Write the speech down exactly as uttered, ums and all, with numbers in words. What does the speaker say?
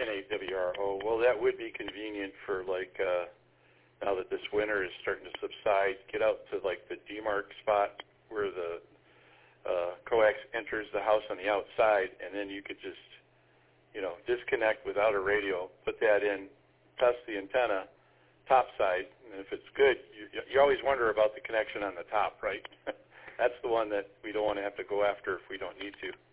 N A W R O. Well, that would be convenient for, like, uh, now that this winter is starting to subside, get out to, like, the demarc spot where the uh, coax enters the house on the outside, and then you could just, you know, disconnect without a radio, put that in, test the antenna, top side, and if it's good, you, you always wonder about the connection on the top, right? That's the one that we don't want to have to go after if we don't need to.